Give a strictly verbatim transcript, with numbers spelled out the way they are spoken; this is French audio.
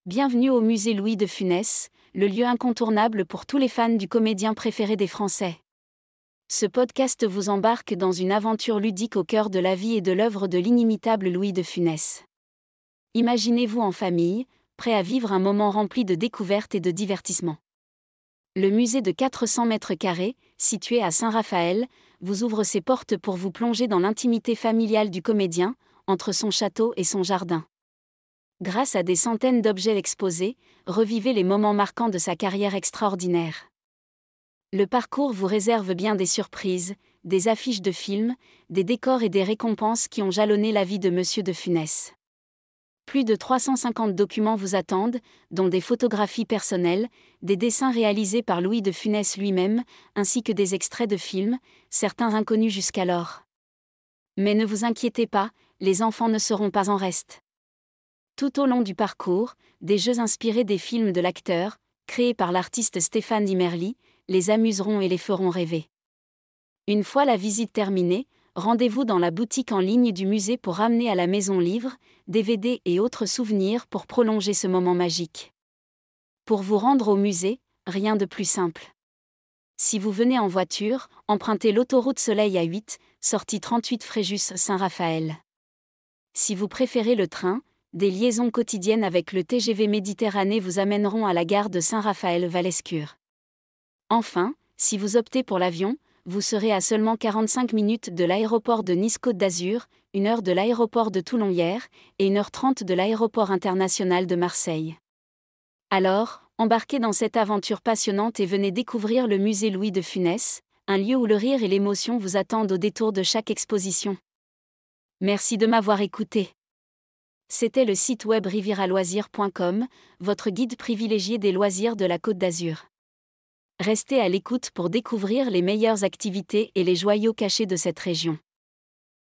Bienvenue au musée Louis de Funès, le lieu incontournable pour tous les fans du comédien préféré des Français. Ce podcast vous embarque dans une aventure ludique au cœur de la vie et de l'œuvre de l'inimitable Louis de Funès. Imaginez-vous en famille, prêt à vivre un moment rempli de découvertes et de divertissement. Le musée de quatre cents mètres carrés, situé à Saint-Raphaël, vous ouvre ses portes pour vous plonger dans l'intimité familiale du comédien, entre son château et son jardin. Grâce à des centaines d'objets exposés, revivez les moments marquants de sa carrière extraordinaire. Le parcours vous réserve bien des surprises, des affiches de films, des décors et des récompenses qui ont jalonné la vie de Monsieur de Funès. Plus de trois cent cinquante documents vous attendent, dont des photographies personnelles, des dessins réalisés par Louis de Funès lui-même, ainsi que des extraits de films, certains inconnus jusqu'alors. Mais ne vous inquiétez pas, les enfants ne seront pas en reste. Tout au long du parcours, des jeux inspirés des films de l'acteur, créés par l'artiste Stéphane Immerly, les amuseront et les feront rêver. Une fois la visite terminée, rendez-vous dans la boutique en ligne du musée pour ramener à la maison livres, D V D et autres souvenirs pour prolonger ce moment magique. Pour vous rendre au musée, rien de plus simple. Si vous venez en voiture, empruntez l'autoroute Soleil A huit, sortie trente-huit Fréjus Saint-Raphaël. Si vous préférez le train, des liaisons quotidiennes avec le T G V Méditerranée vous amèneront à la gare de Saint-Raphaël-Valescure. Enfin, si vous optez pour l'avion, vous serez à seulement quarante-cinq minutes de l'aéroport de Nice-Côte d'Azur, une heure de l'aéroport de Toulon-Hyères et une heure trente de l'aéroport international de Marseille. Alors, embarquez dans cette aventure passionnante et venez découvrir le musée Louis de Funès, un lieu où le rire et l'émotion vous attendent au détour de chaque exposition. Merci de m'avoir écouté. C'était le site web riviraloisirs point com, votre guide privilégié des loisirs de la Côte d'Azur. Restez à l'écoute pour découvrir les meilleures activités et les joyaux cachés de cette région.